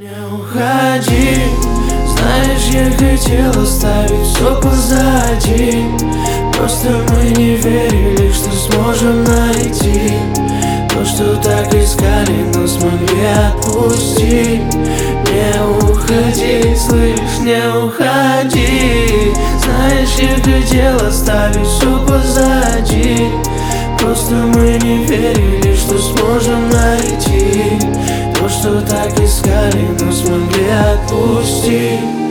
Не уходи, знаешь, я хотел оставить все позади. Просто мы не верили, что сможем найти то, что так искали, но смогли отпустить. Не уходи, слышь, не уходи. Знаешь, я хотел оставить все позади. Просто мы не верили, что сможем найти то, что так искали, но смогли отпустить.